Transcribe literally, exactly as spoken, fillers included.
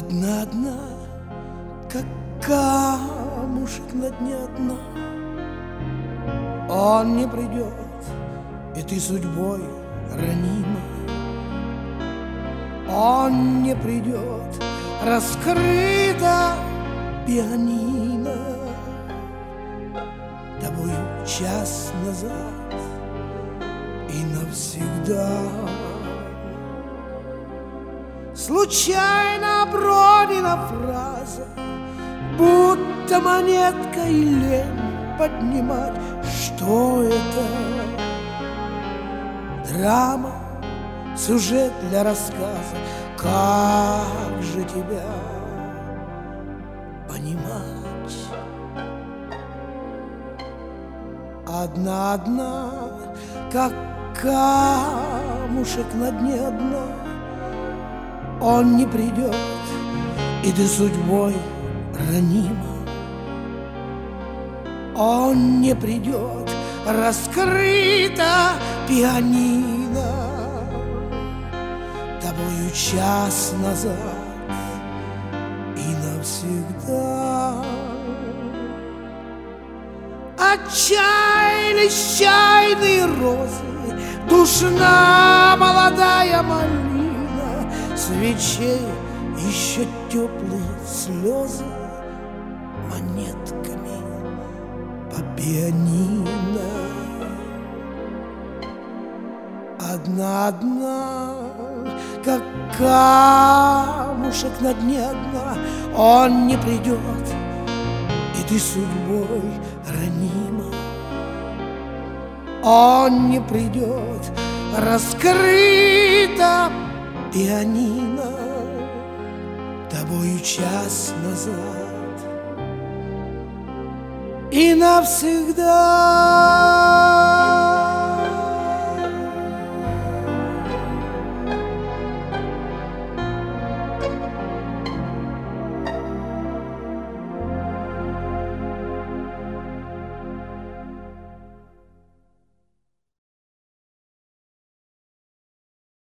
Одна-одна, как камушек на дне дна. Он не придет, и ты судьбой ранима. Он не придет, раскрыто пианино. Тобою час назад и навсегда. Случайно обронена фраза, будто монетка, и лень поднимать. Что это? Драма, сюжет для рассказа. Как же тебя понимать? Одна-одна, как камушек на дне дна. Он не придет, и ты судьбой ранима. Он не придет, раскрыто пианино. Тобою час назад и навсегда. Отчаялись чайные розы, душна молодая малина. Свечей еще теплые слезы монетками по пианино. Одна-одна, как камушек на дне дна. Он не придет, и ты судьбой ранима. Он не придет, раскрыто пианино. Тобою час назад и навсегда.